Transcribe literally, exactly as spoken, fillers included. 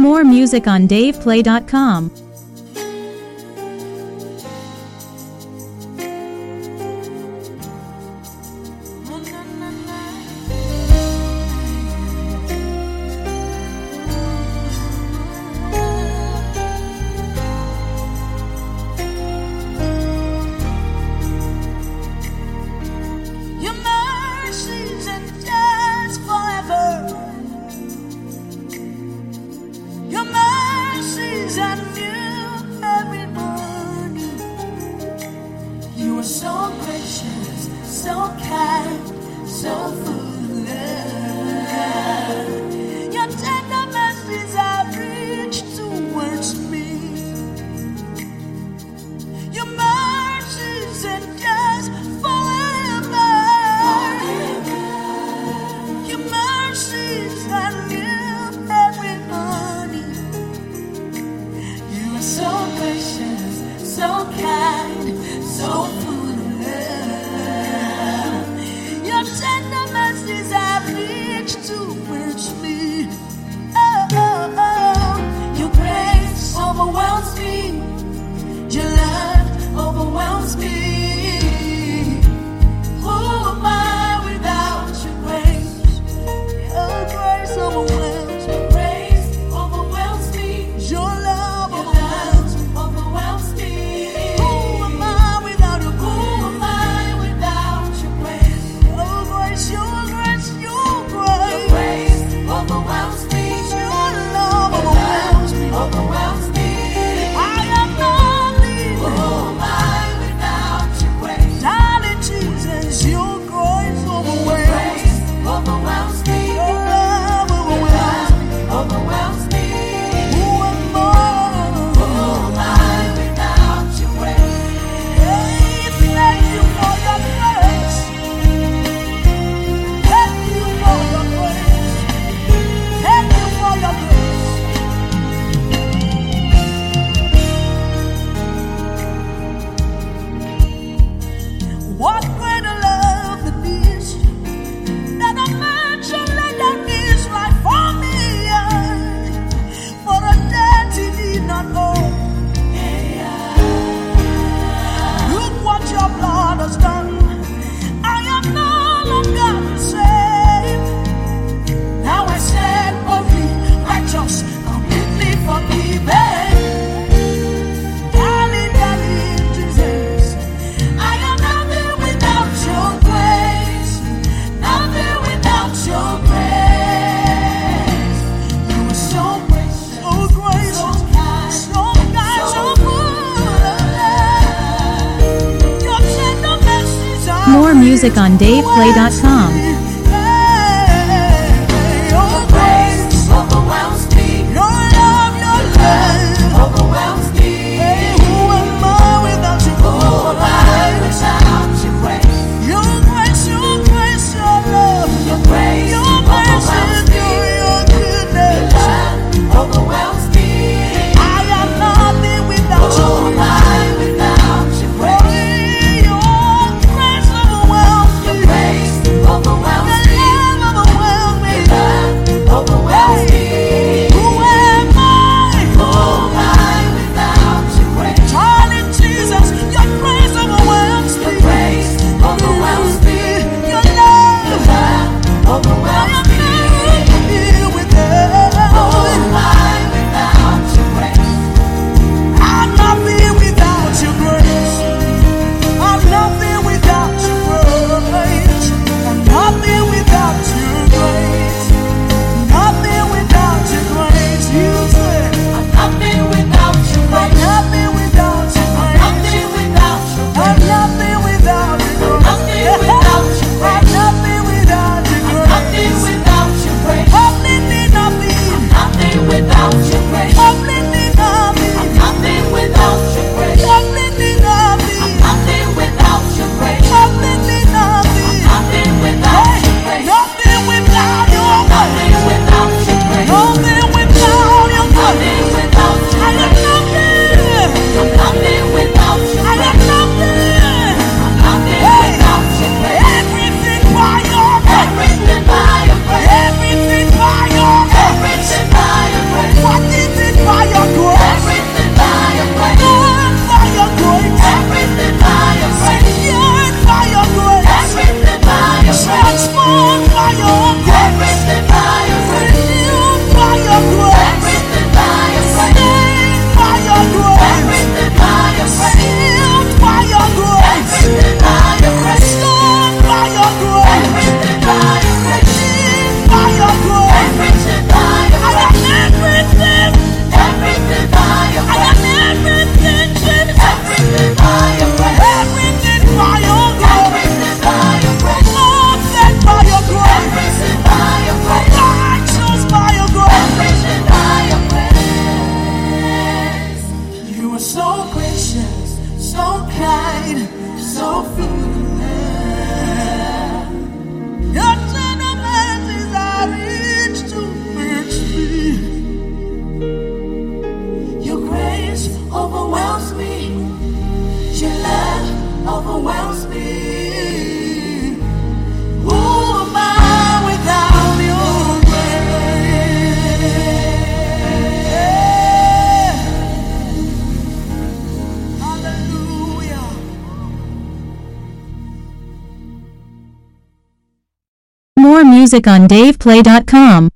more music on dave play dot com. So gracious, so kind, so full of love. Your tender mercies have reached towards me. Your mercies endures forever. Your mercies are new every morning. You are so gracious, so kind, so full. Towards me, oh, oh, oh. Your grace overwhelms me. Your love overwhelms me. Who am I without your grace? Your grace overwhelms. Your grace overwhelms me. Your love overwhelms, overwhelms me. Who am I without your grace? Who am I without your grace? Your grace, your grace, your grace. Grace overwhelms me. Your love overwhelms me. Overwhelms me. I am nothing. Who am I without your grace? Darling Jesus, your grace overwhelms. Grace overwhelms me. Your love overwhelms me. Overwhelms me. Who am I? Who am I without your grace? Hey, thank you for your grace. Thank you for your grace. Thank you for your grace. What greater love than this, that a man should lay down his life for me, for a debt he did not owe. Look what your blood has done. I am no longer the same. Now I stand boldly, righteous, completely forgiven. Darling, darling Jesus, I am nothing without your grace. Nothing without your grace. You are so gracious, so gracious, so kind, so kind, so full of love. Your tender mercies are More music on dave play dot com. Your grace overwhelms me. Your love, your grace overwhelms me. Who am I without you? Who am I without your grace? Your grace, your grace, your love, your grace, your mercy, your goodness. Your love overwhelms me. I am nothing without you. Who am I without your grace? Your grace overwhelms me. Your grace overwhelms me. wide, so full of love. Your tender mercies are rich to reach me. Your grace overwhelms me. Your love overwhelms me. Who am I without your grace? Hallelujah. More music on dave play dot com.